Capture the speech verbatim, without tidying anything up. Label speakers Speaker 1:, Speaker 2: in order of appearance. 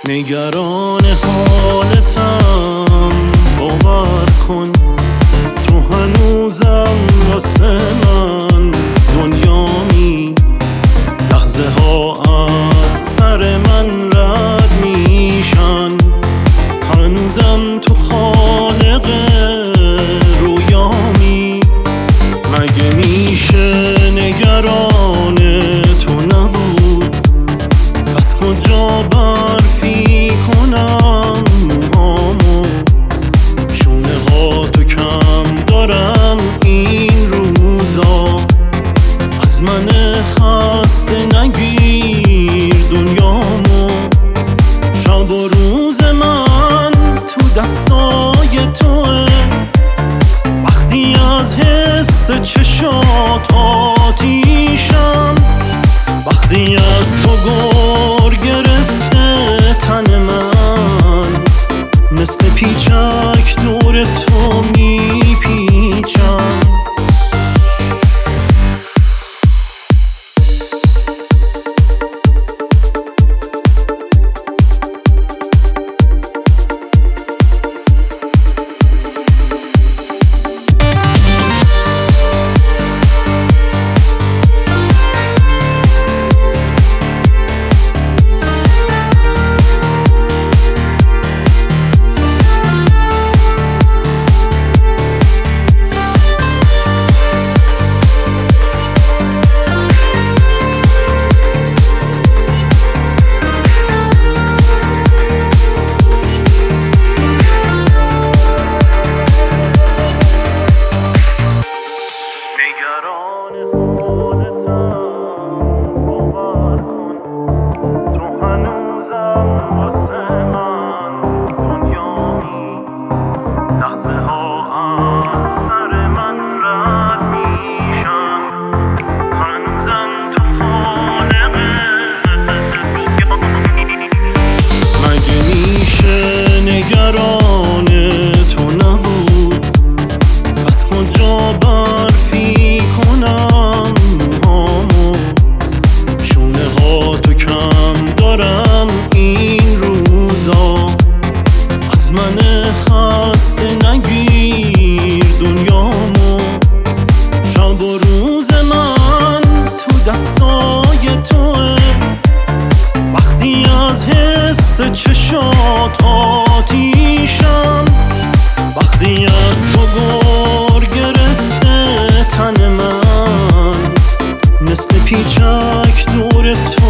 Speaker 1: نگران حالتم، باور کن تو هنوزم واسه من دنیامی. لحظه ها از سر من رد میشن، هنوزم تو خالق رویامی. مگه میشه نگران تو نبود؟ پس کجا برفی کنم موهامو؟ شونه ها تو کم دارم این روزا، از من خسته نگیر دنیامو. شب و روز من تو دستای توه، وقتی از حس چشات آتیشم، وقتی از تو گر گرفته تن من، مثل پیچک دور تو میپیچم. خسته نگیر دنیامو. شب و روز من تو دستای توه، وقتی از حس چشات آتیشم، وقتی از تو گر گرفته تن من، مثل پیچک دور تو